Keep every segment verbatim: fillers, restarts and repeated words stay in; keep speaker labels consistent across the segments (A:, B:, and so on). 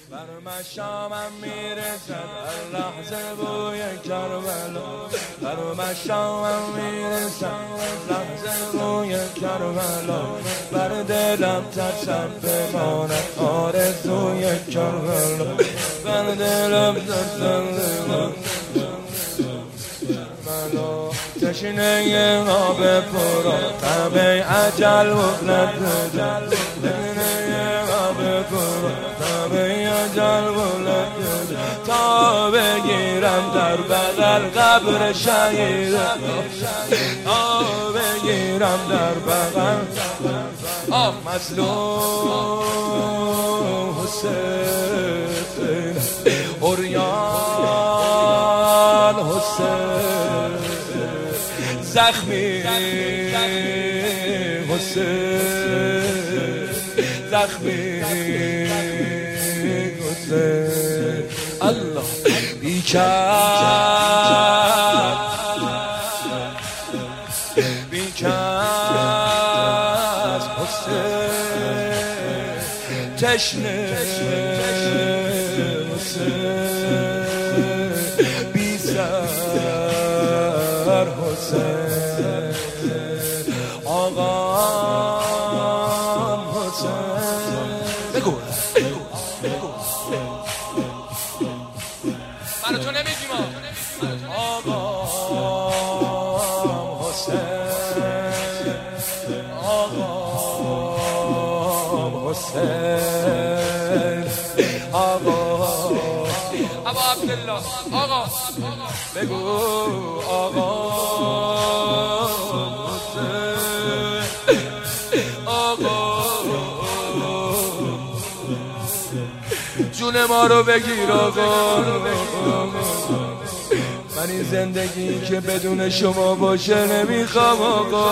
A: بر مشامم میرسد هر لحظه بوی کربلا، بر مشامم میرسد هر لحظه بوی کربلا، بر دلم ترسم بماند آرزوی کربلا، بر دلم ترسم بماند کربلا. تشنه آب پرا تب اجل مغلق جل، تشنه آب پرا تب اجل مغلق تا بگیرم در بغل قبر شهید، تا بگیرم در بغل آه مظلوم حسین، عریان حسین، زخمی حسین، زخمی حسین. الله بیکر بیکر حسین، تشنه حسین، بی سر حسین، آقام حسین. بگو منو تو نمیگی ما آقام حسین، آقام حسین، آقا ابا عبدالله آقا بگو آقا حسین، آقا جون ما رو بگیر آقا. من این زندگی که بدون شما باشه نمیخوام آقا.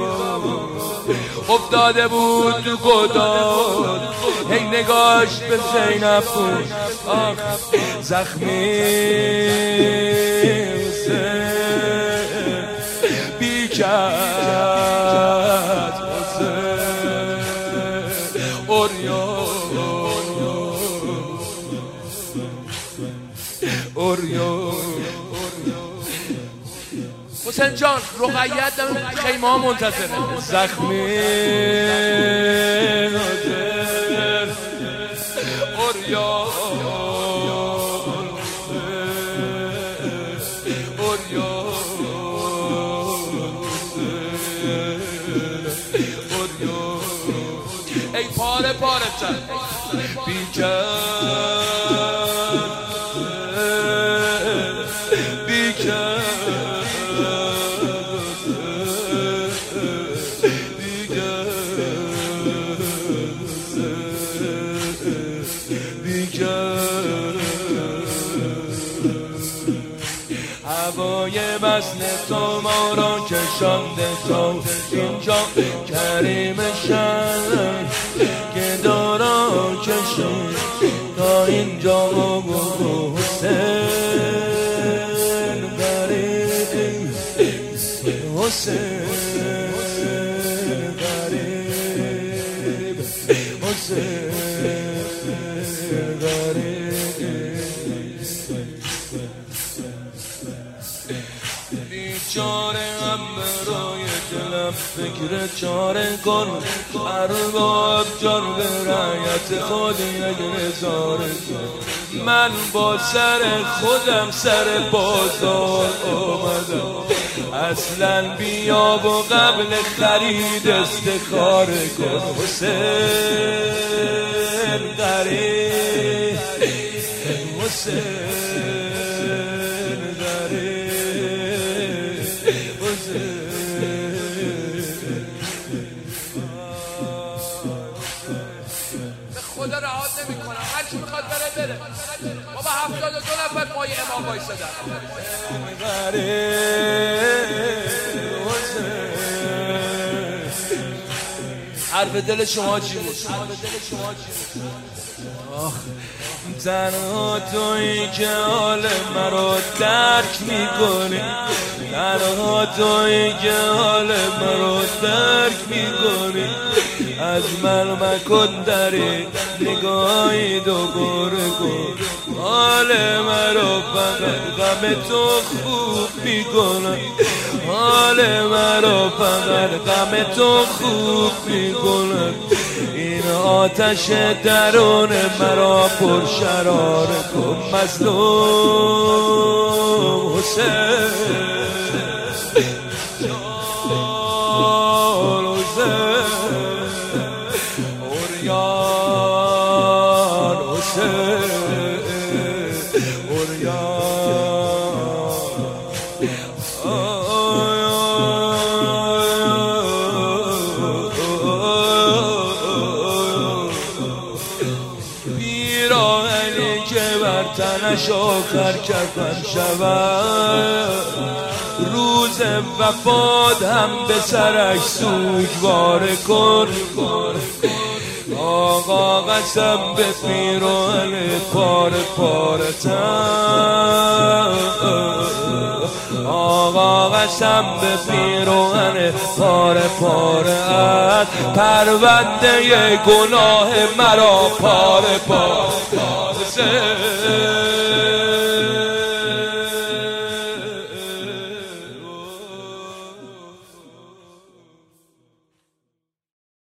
A: افتاده بود تو گدال هی نگاش به زینب بود، آخ زخمی حسین، بیکر حسین، عریان حسین جان رقیت دم خیمه ها منتظره. زخمی حسین، عریان ای پاره پاره چند بیکر بیکر هوای وصل تو ما را کشانده تا اینجا، کریم شن که دارا کشید تا اینجا. بگو حسین غریب، حسین غریب، حسین غریب. بیچاره هم برای دلم فکر چاره کن، ارباب جان به رعیت خود یک نظاره کن. من با سر خودم سر بازار آمدم، اصلا بیا و قبل خرید استخاره کن. حسین غریب، حسین غریب، به خدا رهات نمی کنم، هر چی میخواد بره بره. بابا هفتاد و دو نفر پای امام وایسادن. حرف دل شما چی بود؟ تنها تویی که حال مرا درک میکنی، تنها تویی که حال مرا درک میکنی، از من مکن دری نگاهی دوباره کن، حال مرا فقط غم تو خوب میکنه، حال مرا فقط غم تو خوب میکنه، این آتش درون مرا پر شرار کن مظلوم حسین جان حسین اوریان حسین پیراهنی که بر تنش آخر کفن شود، روز وفات هم به سرش سوگوار کن. آقا قسم به پیراهن پاره پاره تن، آقا قسم به پیراهن پاره پاره ات، پرونده گناه مرا پاره پاره